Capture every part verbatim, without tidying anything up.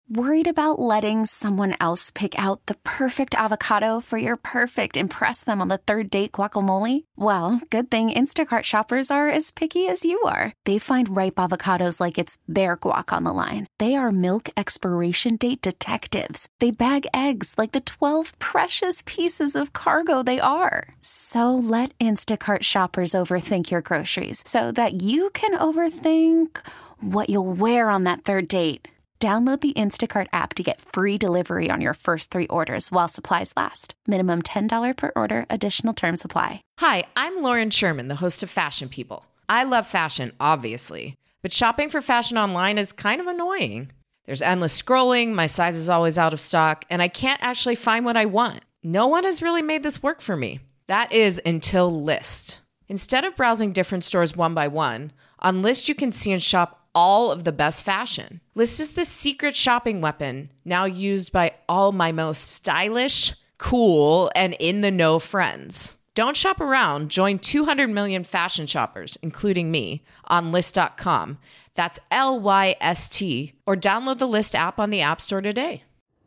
Worried about letting someone else pick out the perfect avocado for your perfect impress them on the third date guacamole? Well, good thing Instacart shoppers are as picky as you are. They find ripe avocados like it's their guac on the line. They are milk expiration date detectives. They bag eggs like the twelve precious pieces of cargo they are. So let Instacart shoppers overthink your groceries so that you can overthink what you'll wear on that third date. Download the Instacart app to get free delivery on your first three orders while supplies last. Minimum ten dollars per order. Additional terms apply. Hi, I'm Lauren Sherman, the host of Fashion People. I love fashion, obviously, but shopping for fashion online is kind of annoying. There's endless scrolling, my size is always out of stock, and I can't actually find what I want. No one has really made this work for me. That is until Lyst. Instead of browsing different stores one by one, on Lyst you can see and shop all of the best fashion. Lyst is the secret shopping weapon now used by all my most stylish, cool, and in-the-know friends. Don't shop around. Join two hundred million fashion shoppers, including me, on Lyst dot com. That's L Y S T. Or download the Lyst app on the App Store today.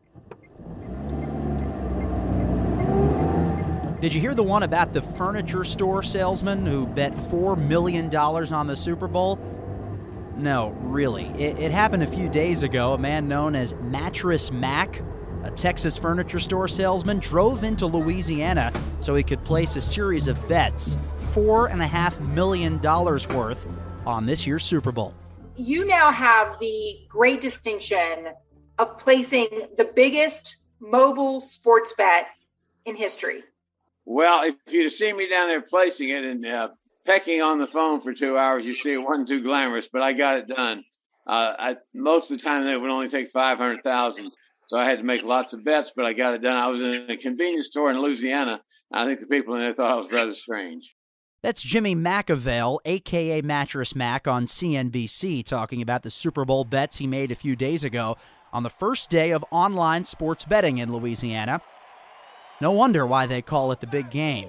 Did you hear the one about the furniture store salesman who bet four million dollars on the Super Bowl? No, really. It, it happened a few days ago. A man known as Mattress Mac, a Texas furniture store salesman, drove into Louisiana so he could place a series of bets, four and a half million dollars worth, on this year's Super Bowl. You now have the great distinction of placing the biggest mobile sports bet in history. Well, if you'd have seen me down there placing it and uh, pecking on the phone for two hours, you see it wasn't too glamorous, but I got it done. Uh, I, most of the time, it would only take five hundred thousand dollars, so I had to make lots of bets, but I got it done. I was in a convenience store in Louisiana. I think the people in there thought I was rather strange. That's Jimmy McAvale, a k a. Mattress Mac, on C N B C, talking about the Super Bowl bets he made a few days ago on the first day of online sports betting in Louisiana. No wonder why they call it the big game.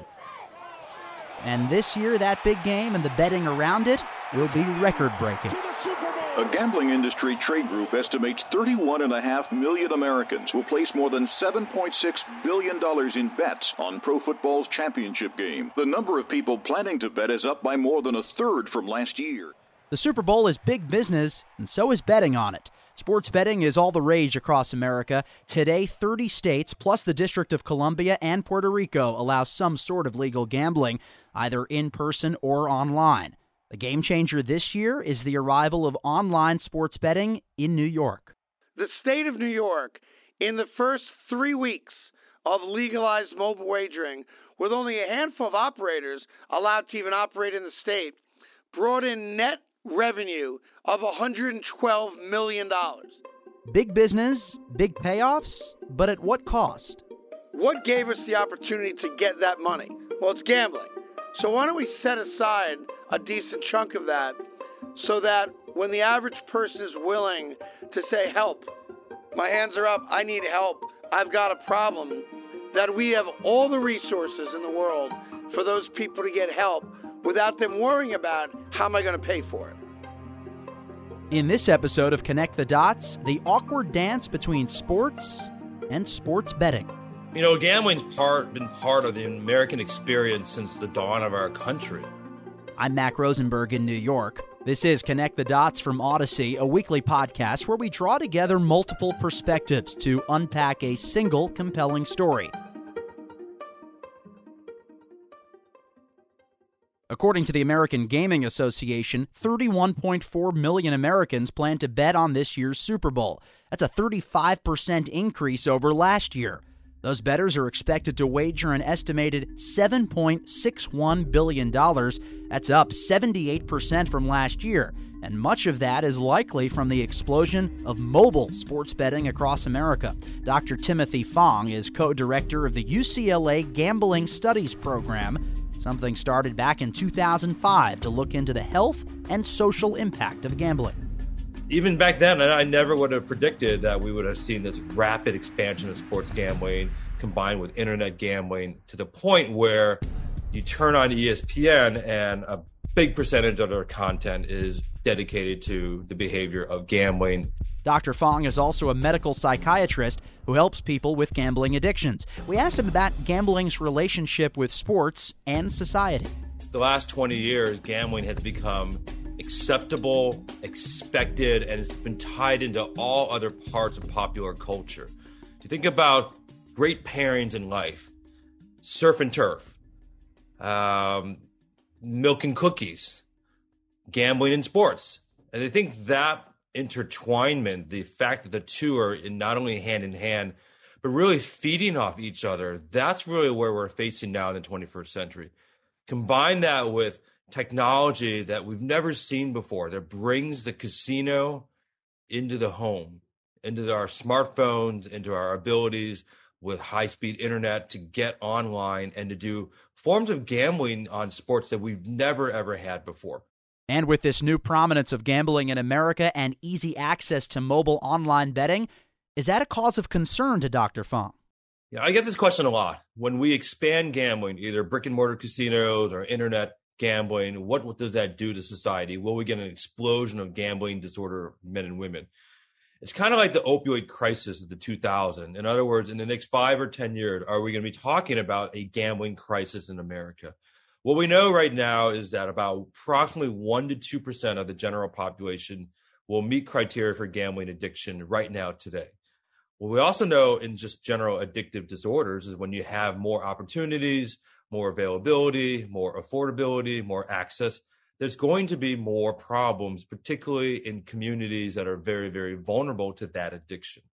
And this year, that big game and the betting around it will be record-breaking. A gambling industry trade group estimates thirty-one point five million Americans will place more than seven point six billion dollars in bets on pro football's championship game. The number of people planning to bet is up by more than a third from last year. The Super Bowl is big business, and so is betting on it. Sports betting is all the rage across America. Today, thirty states, plus the District of Columbia and Puerto Rico, allow some sort of legal gambling, either in person or online. The game changer this year is the arrival of online sports betting in New York. The state of New York, in the first three weeks of legalized mobile wagering, with only a handful of operators allowed to even operate in the state, brought in net revenue of one hundred twelve million dollars. Big business, big payoffs, but at what cost? What gave us the opportunity to get that money? Well, it's gambling. So why don't we set aside a decent chunk of that so that when the average person is willing to say, help, my hands are up, I need help, I've got a problem, that we have all the resources in the world for those people to get help without them worrying about how am I going to pay for it. In this episode of Connect the Dots, the awkward dance between sports and sports betting. You know, gambling's part been part of the American experience since the dawn of our country. I'm Mac Rosenberg in New York. This is Connect the Dots from Odyssey, a weekly podcast where we draw together multiple perspectives to unpack a single compelling story. According to the American Gaming Association, thirty-one point four million Americans plan to bet on this year's Super Bowl. That's a thirty-five percent increase over last year. Those bettors are expected to wager an estimated seven point six one billion dollars. That's up seventy-eight percent from last year, and much of that is likely from the explosion of mobile sports betting across America. Doctor Timothy Fong is co-director of the U C L A Gambling Studies Program, something started back in two thousand five to look into the health and social impact of gambling. Even back then, I never would have predicted that we would have seen this rapid expansion of sports gambling combined with internet gambling to the point where you turn on E S P N and a big percentage of their content is dedicated to the behavior of gambling. Doctor Fong is also a medical psychiatrist who helps people with gambling addictions. We asked him about gambling's relationship with sports and society. The last twenty years, gambling has become acceptable, expected, and it's been tied into all other parts of popular culture. You think about great pairings in life, surf and turf, um, milk and cookies, gambling and sports. And I think that intertwinement, the fact that the two are in not only hand in hand, but really feeding off each other, that's really where we're facing now in the twenty-first century. Combine that with technology that we've never seen before that brings the casino into the home, into our smartphones, into our abilities with high-speed internet to get online and to do forms of gambling on sports that we've never, ever had before. And with this new prominence of gambling in America and easy access to mobile online betting, is that a cause of concern to Doctor Fong? Yeah, I get this question a lot. When we expand gambling, either brick-and-mortar casinos or internet gambling, what, what does that do to society? Will we get an explosion of gambling disorder men and women? It's kind of like the opioid crisis of the two thousands. In other words, in the next five or ten years, are we going to be talking about a gambling crisis in America? What we know right now is that about approximately one to two percent of the general population will meet criteria for gambling addiction right now today. What we also know in just general addictive disorders is when you have more opportunities, more availability, more affordability, more access, there's going to be more problems, particularly in communities that are very, very vulnerable to that addiction.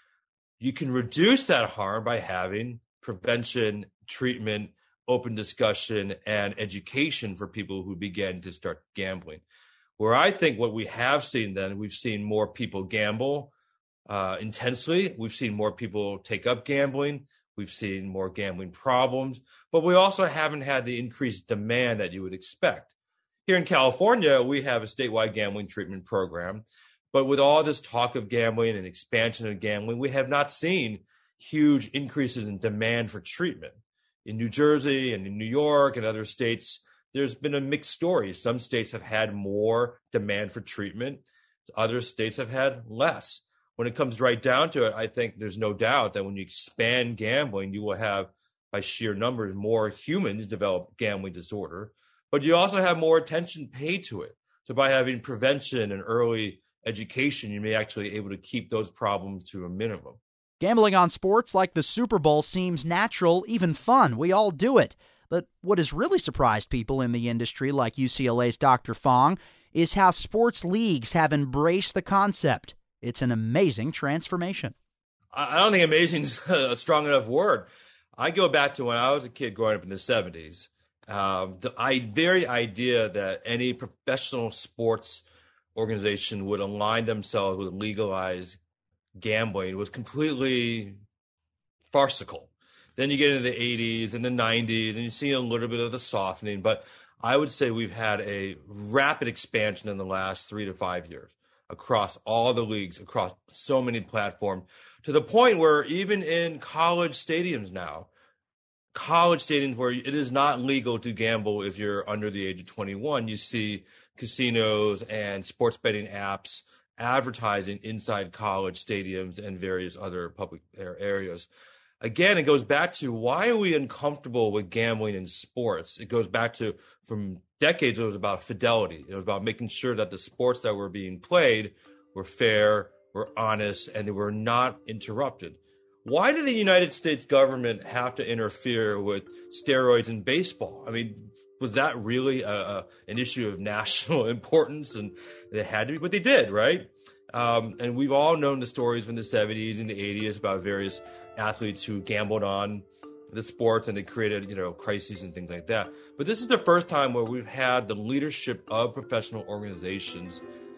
You can reduce that harm by having prevention, treatment, open discussion, and education for people who begin to start gambling. Where I think what we have seen then, we've seen more people gamble uh, intensely. We've seen more people take up gambling. We've seen more gambling problems, but we also haven't had the increased demand that you would expect. Here in California, we have a statewide gambling treatment program, but with all this talk of gambling and expansion of gambling, we have not seen huge increases in demand for treatment. In New Jersey and in New York and other states, there's been a mixed story. Some states have had more demand for treatment. Other states have had less. When it comes right down to it, I think there's no doubt that when you expand gambling, you will have, by sheer numbers, more humans develop gambling disorder. But you also have more attention paid to it. So by having prevention and early education, you may actually be able to keep those problems to a minimum. Gambling on sports like the Super Bowl seems natural, even fun. We all do it. But what has really surprised people in the industry, like U C L A's Doctor Fong, is how sports leagues have embraced the concept. It's an amazing transformation. I don't think amazing is a strong enough word. I go back to when I was a kid growing up in the seventies. Um, the I, very idea that any professional sports organization would align themselves with legalized gambling was completely farcical. Then you get into the eighties and the nineties, and you see a little bit of the softening. But I would say we've had a rapid expansion in the last three to five years across all the leagues, across so many platforms, to the point where even in college stadiums now, college stadiums where it is not legal to gamble if you're under the age of twenty-one, you see casinos and sports betting apps advertising inside college stadiums and various other public areas. Again, it goes back to why are we uncomfortable with gambling in sports? It goes back to from decades, it was about fidelity. It was about making sure that the sports that were being played were fair, were honest, and they were not interrupted. Why did the United States government have to interfere with steroids in baseball? I mean, was that really a, a, an issue of national importance? And they had to be, but they did, right? Um, and we've all known the stories from the seventies and the eighties about various athletes who gambled on the sports and they created, you know, crises and things like that. But this is the first time where we've had the leadership of professional organizations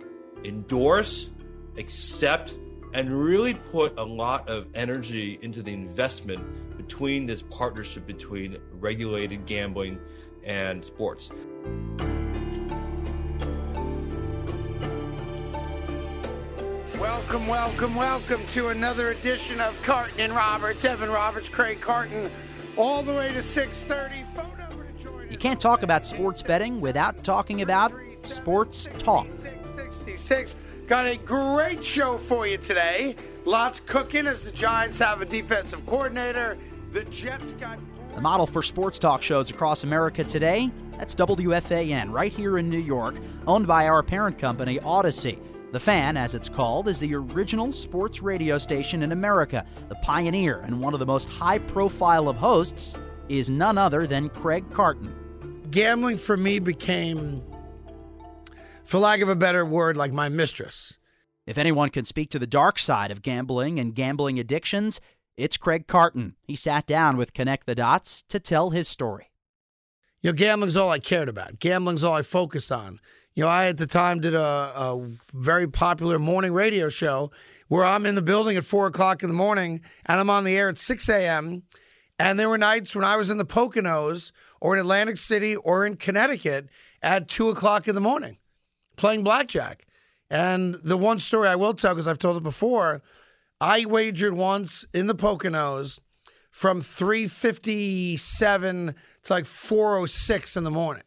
endorse, accept, and really put a lot of energy into the investment between this partnership between regulated gambling and sports. Welcome, welcome, welcome to another edition of Carton and Roberts. Evan Roberts, Craig Carton, all the way to six thirty. Phone number to join us. You can't talk about sports betting without talking about sports talk. six sixty-six Got a great show for you today. Lots cooking as the Giants have a defensive coordinator. The Jets got... The model for sports talk shows across America today, that's W F A N, right here in New York, owned by our parent company, Odyssey. The Fan, as it's called, is the original sports radio station in America. The pioneer and one of the most high-profile of hosts is none other than Craig Carton. Gambling for me became, for lack of a better word, like my mistress. If anyone can speak to the dark side of gambling and gambling addictions, it's Craig Carton. He sat down with Connect the Dots to tell his story. You know, gambling's all I cared about. Gambling's all I focused on. You know, I at the time did a, a very popular morning radio show where I'm in the building at four o'clock in the morning and I'm on the air at six a.m. And there were nights when I was in the Poconos or in Atlantic City or in Connecticut at two o'clock in the morning playing blackjack. And the one story I will tell, because I've told it before, I wagered once in the Poconos from three fifty-seven to like four oh six in the morning.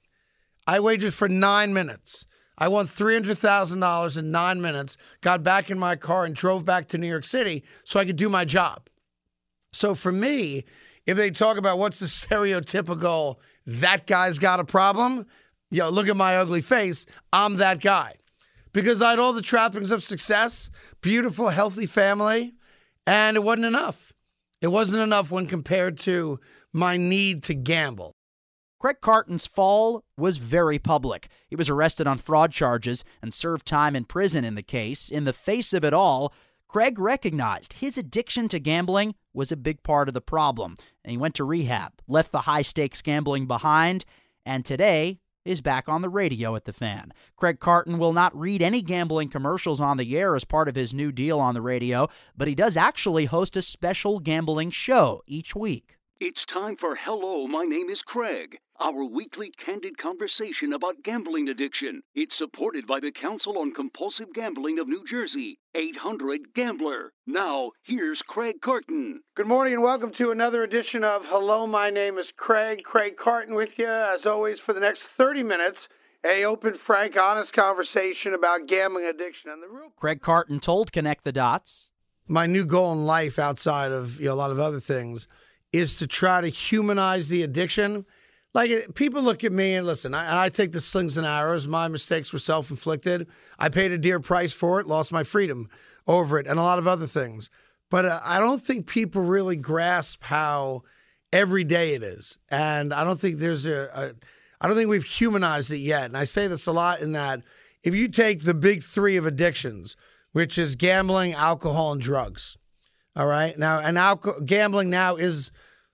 I wagered for nine minutes. I won three hundred thousand dollars in nine minutes, got back in my car and drove back to New York City so I could do my job. So for me, if they talk about what's the stereotypical, that guy's got a problem, you know, look at my ugly face, I'm that guy. Because I had all the trappings of success, beautiful, healthy family, and it wasn't enough. It wasn't enough when compared to my need to gamble. Craig Carton's fall was very public. He was arrested on fraud charges and served time in prison in the case. In the face of it all, Craig recognized his addiction to gambling was a big part of the problem, and he went to rehab, left the high-stakes gambling behind, and today is back on the radio at The Fan. Craig Carton will not read any gambling commercials on the air as part of his new deal on the radio, but he does actually host a special gambling show each week. It's time for Hello, My Name is Craig, our weekly candid conversation about gambling addiction. It's supported by the Council on Compulsive Gambling of New Jersey, eight hundred gambler. Now, here's Craig Carton. Good morning and welcome to another edition of Hello, My Name is Craig. Craig Carton with you, as always, for the next thirty minutes. A open, frank, honest conversation about gambling addiction. And the real Craig Carton told Connect the Dots. My new goal in life, outside of, you know, a lot of other things, is to try to humanize the addiction. Like, people look at me and listen, I, and I take the slings and arrows. My mistakes were self-inflicted. I paid a dear price for it, lost my freedom over it, and a lot of other things. But uh, I don't think people really grasp how everyday it is. And I don't think there's a, a, I don't think we've humanized it yet. And I say this a lot in that if you take the big three of addictions, which is gambling, alcohol, and drugs, all right? Now, and alcohol, gambling now is,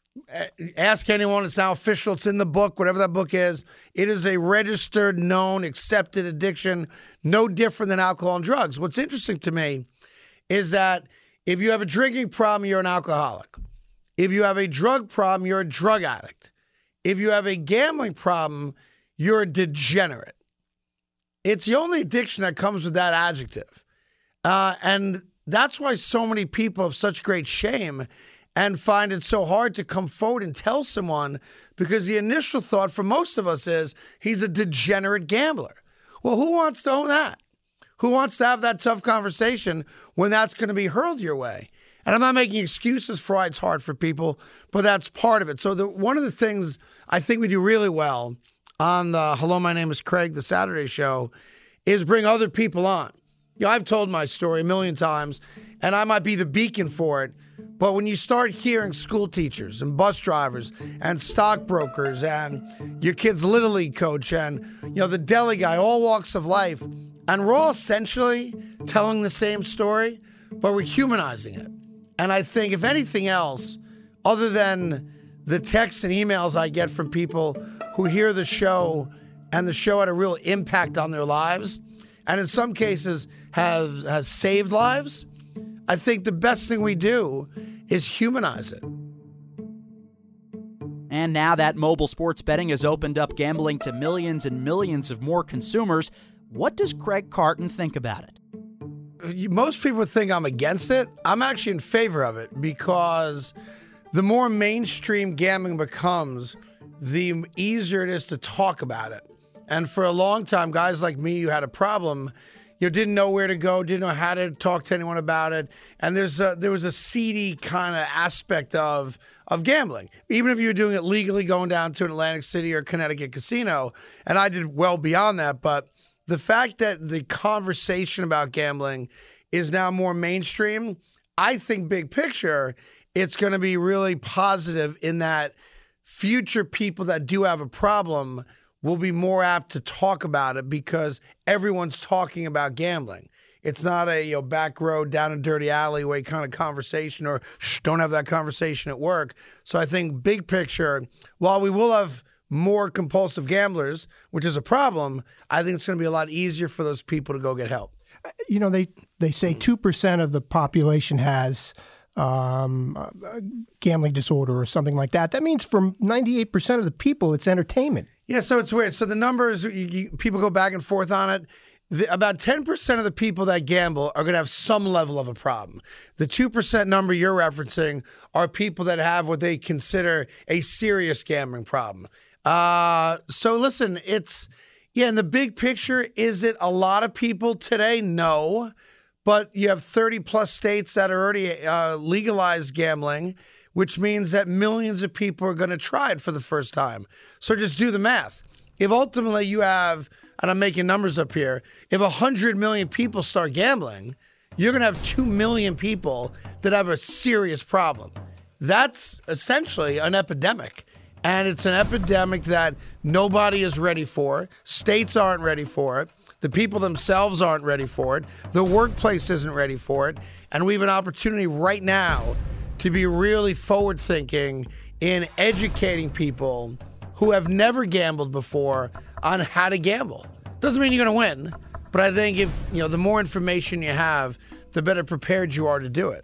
ask anyone, it's now official, it's in the book, whatever that book is. It is a registered, known, accepted addiction, no different than alcohol and drugs. What's interesting to me is that if you have a drinking problem, you're an alcoholic. If you have a drug problem, you're a drug addict. If you have a gambling problem, you're a degenerate. It's the only addiction that comes with that adjective. Uh, and that's why so many people have such great shame and find it so hard to come forward and tell someone, because the initial thought for most of us is he's a degenerate gambler. Well, who wants to own that? Who wants to have that tough conversation when that's going to be hurled your way? And I'm not making excuses for why it's hard for people, but that's part of it. So the, one of the things I think we do really well on the Hello, My Name is Craig, the Saturday show, is bring other people on. You know, I've told my story a million times, and I might be the beacon for it. But when you start hearing school teachers and bus drivers and stockbrokers and your kid's Little League coach and, you know, the deli guy, all walks of life, and we're all essentially telling the same story, but we're humanizing it. And I think, if anything else, other than the texts and emails I get from people who hear the show and the show had a real impact on their lives, and in some cases have has saved lives, I think the best thing we do is humanize it. And now that mobile sports betting has opened up gambling to millions and millions of more consumers, what does Craig Carton think about it? Most people think I'm against it. I'm actually in favor of it, because the more mainstream gambling becomes, the easier it is to talk about it. And for a long time, guys like me who had a problem, you know, didn't know where to go, didn't know how to talk to anyone about it. And there's a, there was a seedy kind of aspect of of gambling. Even if you were doing it legally, going down to an Atlantic City or Connecticut casino, and I did well beyond that. But the fact that the conversation about gambling is now more mainstream, I think big picture, it's going to be really positive in that future people that do have a problem will be more apt to talk about it because everyone's talking about gambling. It's not a, you know, back road down a dirty alleyway kind of conversation, or shh, don't have that conversation at work. So I think big picture, while we will have more compulsive gamblers, which is a problem, I think it's going to be a lot easier for those people to go get help. You know, they, they say two percent of the population has um, a gambling disorder or something like that. That means for ninety-eight percent of the people, it's entertainment. Yeah, so it's weird. So the numbers, you, you, people go back and forth on it. The, about ten percent of the people that gamble are going to have some level of a problem. The two percent number you're referencing are people that have what they consider a serious gambling problem. Uh, so listen, it's, yeah, in the big picture, is it a lot of people today? No. But you have thirty plus states that are already uh, legalized gambling, which means that millions of people are going to try it for the first time. So just do the math. If ultimately you have, and I'm making numbers up here, if one hundred million people start gambling, you're going to have two million people that have a serious problem. That's essentially an epidemic. And it's an epidemic that nobody is ready for. States aren't ready for it. The people themselves aren't ready for it. The workplace isn't ready for it. And we have an opportunity right now to be really forward-thinking in educating people who have never gambled before on how to gamble. Doesn't mean you're going to win, but I think if, you know, the more information you have, the better prepared you are to do it.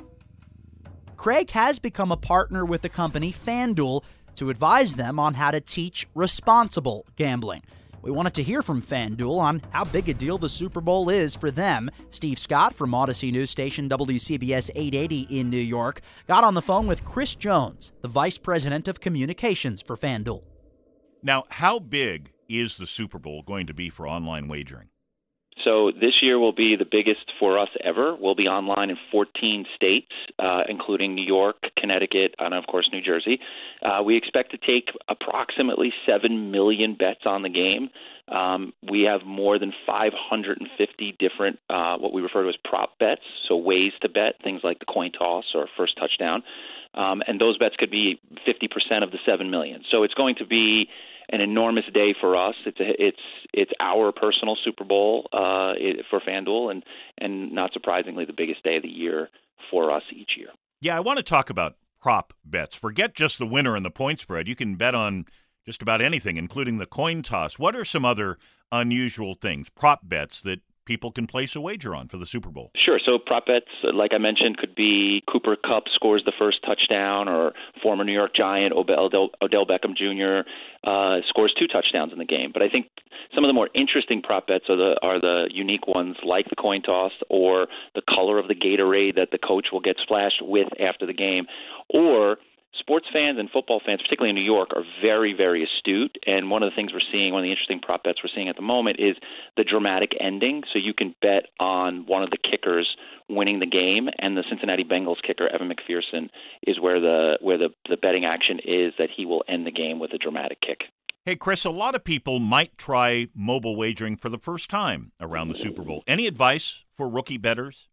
Craig has become a partner with the company FanDuel to advise them on how to teach responsible gambling. We wanted to hear from FanDuel on how big a deal the Super Bowl is for them. Steve Scott from Odyssey News Station W C B S eight eighty in New York got on the phone with Chris Jones, the Vice President of Communications for FanDuel. Now, how big is the Super Bowl going to be for online wagering? So this year will be the biggest for us ever. We'll be online in fourteen states, uh, including New York, Connecticut, and of course New Jersey. Uh, we expect to take approximately seven million bets on the game. Um, we have more than five hundred fifty different, uh, what we refer to as prop bets, so ways to bet, things like the coin toss or first touchdown. Um, and those bets could be fifty percent of the seven million. So it's going to be an enormous day for us. It's a, it's it's our personal Super Bowl uh, it, for FanDuel, and and not surprisingly, the biggest day of the year for us each year. Yeah, I want to talk about prop bets. Forget just the winner and the point spread. You can bet on just about anything, including the coin toss. What are some other unusual things, prop bets, that people can place a wager on for the Super Bowl? Sure. So prop bets, like I mentioned, could be Cooper Kupp scores the first touchdown, or former New York Giant Odell, Odell Beckham Junior uh, scores two touchdowns in the game. But I think some of the more interesting prop bets are the are the unique ones, like the coin toss or the color of the Gatorade that the coach will get splashed with after the game, or sports fans and football fans, particularly in New York, are very, very astute. And one of the things we're seeing, one of the interesting prop bets we're seeing at the moment is the dramatic ending. So you can bet on one of the kickers winning the game, and the Cincinnati Bengals kicker, Evan McPherson, is where the where the, the betting action is that he will end the game with a dramatic kick. Hey, Chris, a lot of people might try mobile wagering for the first time around the Super Bowl. Any advice for rookie bettors?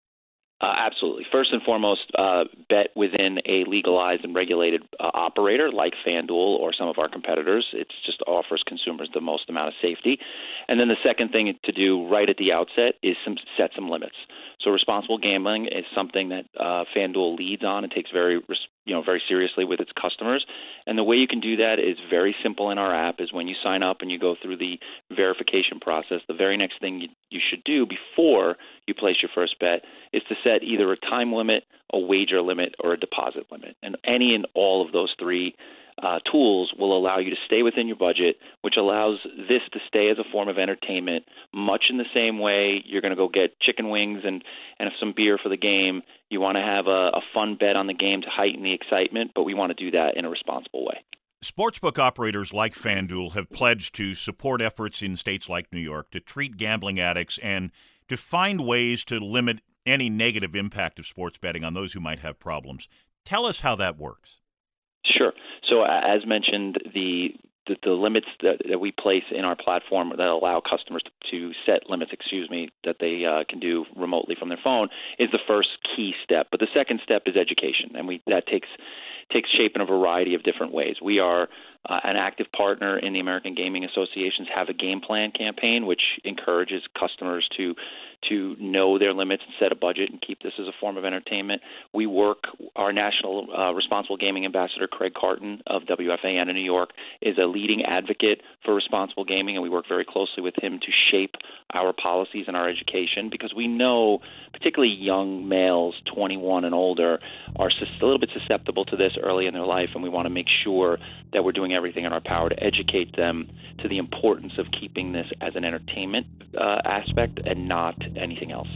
Uh, absolutely. First and foremost, uh, bet within a legalized and regulated uh, operator like FanDuel or some of our competitors. It just offers consumers the most amount of safety. And then the second thing to do right at the outset is some, set some limits. So responsible gambling is something that uh, FanDuel leads on and takes very you know, very seriously with its customers. And the way you can do that is very simple in our app. Is when you sign up and you go through the verification process, the very next thing you, you should do before you place your first bet is to set either a time limit, a wager limit, or a deposit limit. And any and all of those three uh, tools will allow you to stay within your budget, which allows this to stay as a form of entertainment, much in the same way you're going to go get chicken wings and, and some beer for the game. You want to have a, a fun bet on the game to heighten the excitement, but we want to do that in a responsible way. Sportsbook operators like FanDuel have pledged to support efforts in states like New York to treat gambling addicts and to find ways to limit any negative impact of sports betting on those who might have problems. Tell us how that works. Sure. So as mentioned, the the, the limits that, that we place in our platform that allow customers to, to set limits, excuse me, that they uh, can do remotely from their phone is the first key step. But the second step is education, and we that takes takes shape in a variety of different ways. We are uh, an active partner in the American Gaming Association's Have a Game Plan campaign, which encourages customers to to know their limits and set a budget and keep this as a form of entertainment. We work, our National uh, Responsible Gaming Ambassador, Craig Carton of W F A N in New York, is a leading advocate for responsible gaming, and we work very closely with him to shape our policies and our education, because we know particularly young males, twenty-one and older, are a little bit susceptible to this early in their life, and we want to make sure that we're doing everything in our power to educate them to the importance of keeping this as an entertainment uh, aspect and not anything else.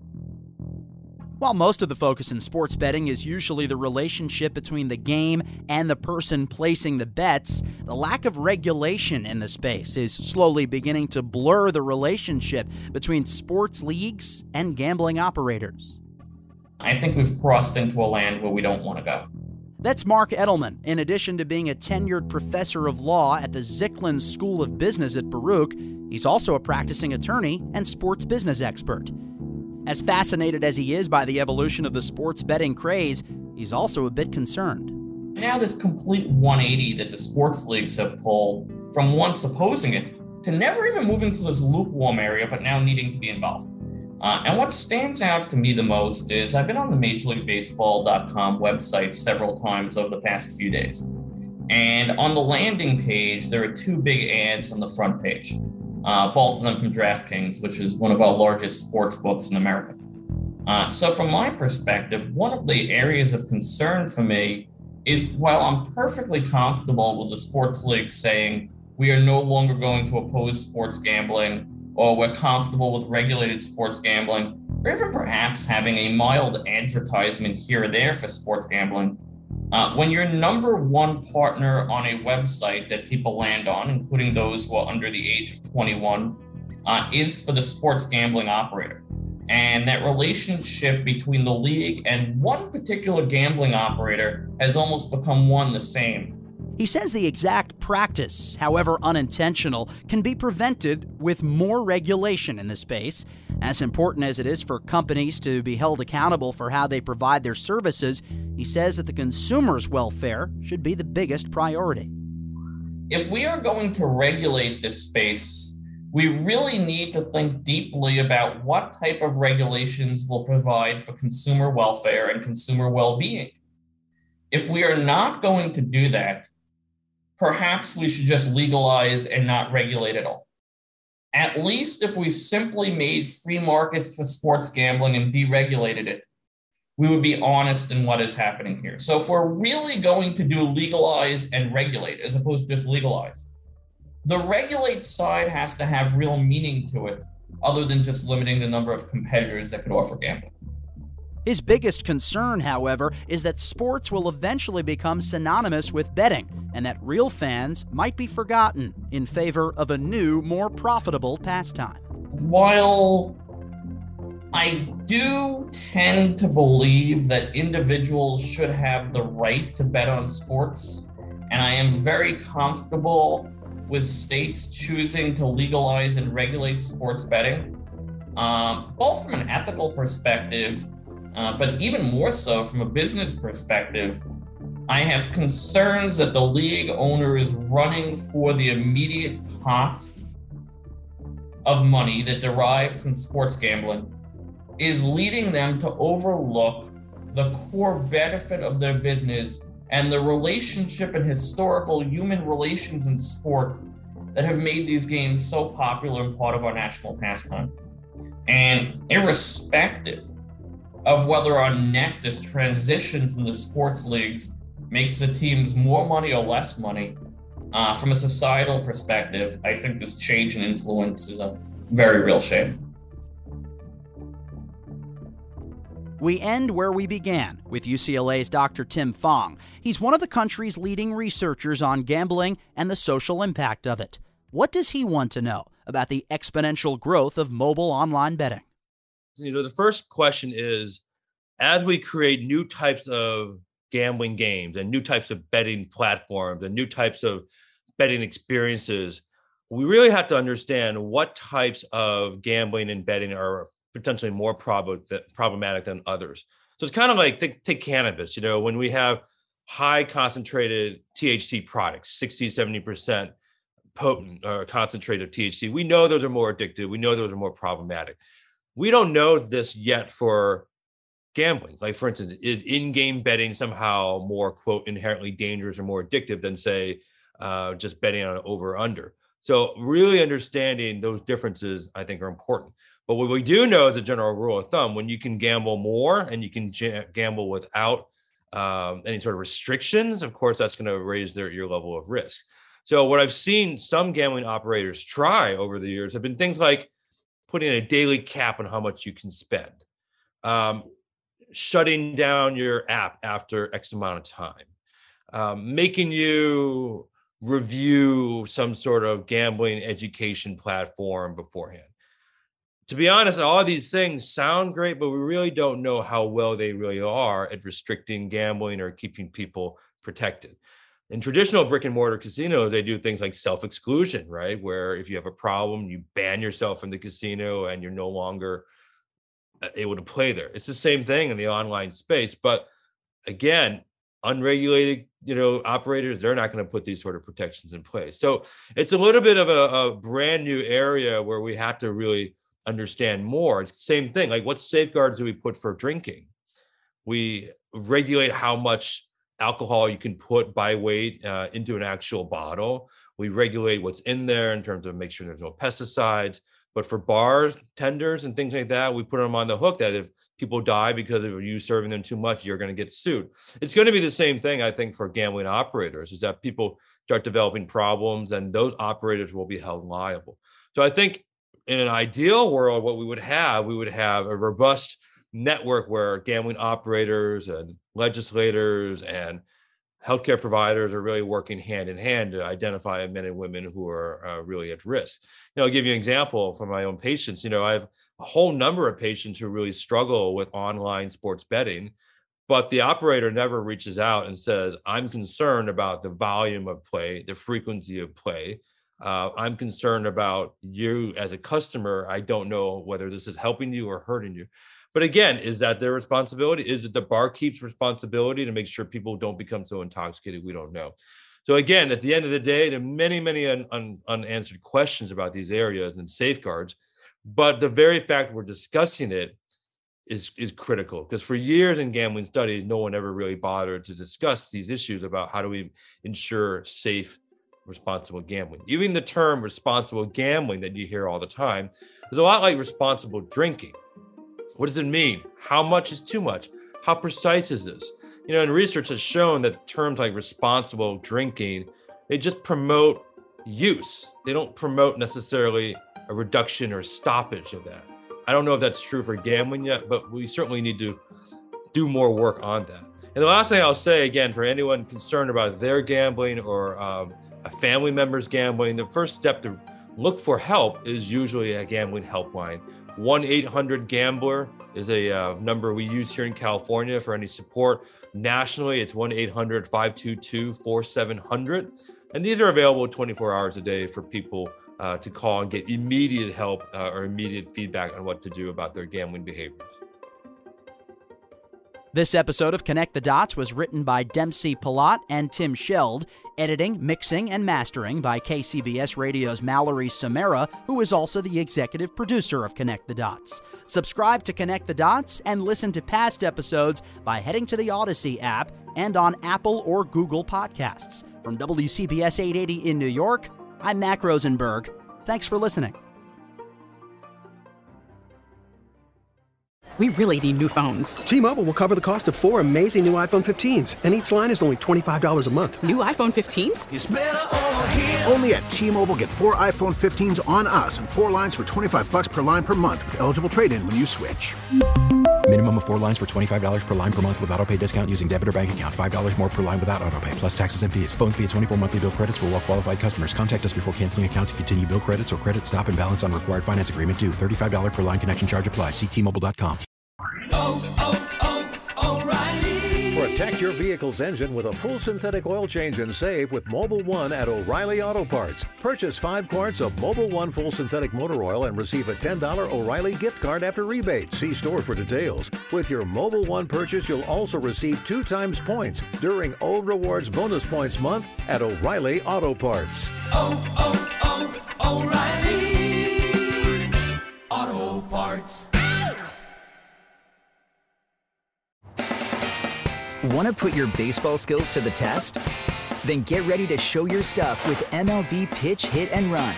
While most of the focus in sports betting is usually the relationship between the game and the person placing the bets, the lack of regulation in the space is slowly beginning to blur the relationship between sports leagues and gambling operators. I think we've crossed into a land where we don't want to go. That's Mark Edelman. In addition to being a tenured professor of law at the Zicklin School of Business at Baruch, he's also a practicing attorney and sports business expert. As fascinated as he is by the evolution of the sports betting craze, he's also a bit concerned. Now this complete one eighty that the sports leagues have pulled from once opposing it to never even moving to this lukewarm area, but now needing to be involved. Uh, and what stands out to me the most is I've been on the Major League Baseball dot com website several times over the past few days. And on the landing page, there are two big ads on the front page, uh, both of them from DraftKings, which is one of our largest sports books in America. Uh, so from my perspective, one of the areas of concern for me is while I'm perfectly comfortable with the sports league saying we are no longer going to oppose sports gambling, or we're comfortable with regulated sports gambling, or even perhaps having a mild advertisement here or there for sports gambling, uh, when your number one partner on a website that people land on, including those who are under the age of twenty-one, uh, is for the sports gambling operator. And that relationship between the league and one particular gambling operator has almost become one the same. He says the exact practice, however unintentional, can be prevented with more regulation in the space. As important as it is for companies to be held accountable for how they provide their services, he says that the consumer's welfare should be the biggest priority. If we are going to regulate this space, we really need to think deeply about what type of regulations will provide for consumer welfare and consumer well-being. If we are not going to do that, perhaps we should just legalize and not regulate at all. At least if we simply made free markets for sports gambling and deregulated it, we would be honest in what is happening here. So if we're really going to do legalize and regulate as opposed to just legalize, the regulate side has to have real meaning to it other than just limiting the number of competitors that could offer gambling. His biggest concern, however, is that sports will eventually become synonymous with betting and that real fans might be forgotten in favor of a new, more profitable pastime. While I do tend to believe that individuals should have the right to bet on sports, and I am very comfortable with states choosing to legalize and regulate sports betting, um, both from an ethical perspective, Uh, but even more so from a business perspective, I have concerns that the league owner is running for the immediate pot of money that derived from sports gambling, is leading them to overlook the core benefit of their business and the relationship and historical human relations in sport that have made these games so popular and part of our national pastime. And irrespective of whether or not this transition from the sports leagues makes the teams more money or less money, uh, from a societal perspective, I think this change in influence is a very real shame. We end where we began, with U C L A's Doctor Tim Fong. He's one of the country's leading researchers on gambling and the social impact of it. What does he want to know about the exponential growth of mobile online betting? You know, the first question is, as we create new types of gambling games and new types of betting platforms and new types of betting experiences, we really have to understand what types of gambling and betting are potentially more prob- problematic than others. So it's kind of like, take, take cannabis, you know, when we have high concentrated T H C products, sixty, seventy percent potent or concentrated T H C, we know those are more addictive. We know those are more problematic. We don't know this yet for gambling. Like, for instance, is in-game betting somehow more, quote, inherently dangerous or more addictive than, say, uh, just betting on over or under? So really understanding those differences, I think, are important. But what we do know as a general rule of thumb, when you can gamble more and you can j- gamble without um, any sort of restrictions, of course, that's going to raise their, your level of risk. So what I've seen some gambling operators try over the years have been things like putting a daily cap on how much you can spend, um, shutting down your app after X amount of time, um, making you review some sort of gambling education platform beforehand. To be honest, all of these things sound great, but we really don't know how well they really are at restricting gambling or keeping people protected. In traditional brick and mortar casinos, they do things like self-exclusion, right? Where if you have a problem, you ban yourself from the casino and you're no longer able to play there. It's the same thing in the online space, but again, unregulated, you know, operators, they're not going to put these sort of protections in place. So it's a little bit of a, a brand new area where we have to really understand more. It's the same thing. Like, what safeguards do we put for drinking? We regulate how much alcohol you can put by weight uh, into an actual bottle. We regulate what's in there in terms of make sure there's no pesticides. But for bartenders and things like that, we put them on the hook that if people die because of you serving them too much, you're going to get sued. It's going to be the same thing, I think, for gambling operators, is that people start developing problems and those operators will be held liable. So I think in an ideal world, what we would have, we would have a robust network where gambling operators and legislators and healthcare providers are really working hand in hand to identify men and women who are uh, really at risk. You know, I'll give you an example from my own patients. You know, I have a whole number of patients who really struggle with online sports betting, but the operator never reaches out and says, I'm concerned about the volume of play, the frequency of play. Uh, I'm concerned about you as a customer. I don't know whether this is helping you or hurting you. But again, is that their responsibility? Is it the barkeep's responsibility to make sure people don't become so intoxicated? We don't know. So again, at the end of the day, there are many, many un, un, unanswered questions about these areas and safeguards. But the very fact we're discussing it is, is critical, because for years in gambling studies, no one ever really bothered to discuss these issues about how do we ensure safe, responsible gambling. Even the term responsible gambling that you hear all the time is a lot like responsible drinking. What does it mean? How much is too much? How precise is this? You know, and research has shown that terms like responsible drinking, they just promote use. They don't promote necessarily a reduction or stoppage of that. I don't know if that's true for gambling yet, but we certainly need to do more work on that. And the last thing I'll say, again, for anyone concerned about their gambling or um, a family member's gambling, the first step to look for help is usually a gambling helpline. one eight hundred gambler is a uh, number we use here in California for any support. Nationally, it's one eight hundred five two two four seven zero zero. And these are available twenty-four hours a day for people uh, to call and get immediate help uh, or immediate feedback on what to do about their gambling behaviors. This episode of Connect the Dots was written by Dempsey Palat and Tim Scheld, editing, mixing, and mastering by K C B S Radio's Mallory Samara, who is also the executive producer of Connect the Dots. Subscribe to Connect the Dots and listen to past episodes by heading to the Odyssey app and on Apple or Google Podcasts. From W C B S eight eighty in New York, I'm Mac Rosenberg. Thanks for listening. We really need new phones. T-Mobile will cover the cost of four amazing new iPhone fifteens, and each line is only twenty-five dollars a month. New iPhone fifteens? It's better over here. Only at T-Mobile, get four iPhone fifteens on us and four lines for twenty-five dollars per line per month with eligible trade-in when you switch. Minimum of four lines for twenty-five dollars per line per month with autopay discount using debit or bank account. five dollars more per line without autopay, plus taxes and fees. Phone fee at twenty-four monthly bill credits for well-qualified customers. Contact us before canceling account to continue bill credits or credit stop and balance on required finance agreement due. thirty-five dollars per line connection charge applies. See T Mobile dot com. Oh, oh, oh, O'Reilly. Protect your vehicle's engine with a full synthetic oil change and save with Mobil one at O'Reilly Auto Parts. Purchase five quarts of Mobil one full synthetic motor oil and receive a ten dollars O'Reilly gift card after rebate. See store for details. With your Mobil one purchase, you'll also receive two times points during O Rewards Bonus Points Month at O'Reilly Auto Parts. Oh, oh, oh, O'Reilly Auto Parts. Want to put your baseball skills to the test? Then get ready to show your stuff with M L B Pitch, Hit, and Run.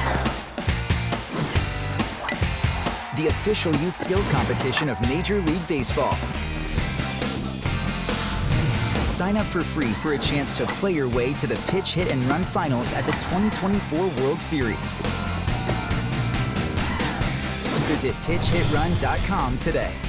The official youth skills competition of Major League Baseball. Sign up for free for a chance to play your way to the Pitch, Hit, and Run finals at the twenty twenty-four World Series. Visit pitch hit run dot com today.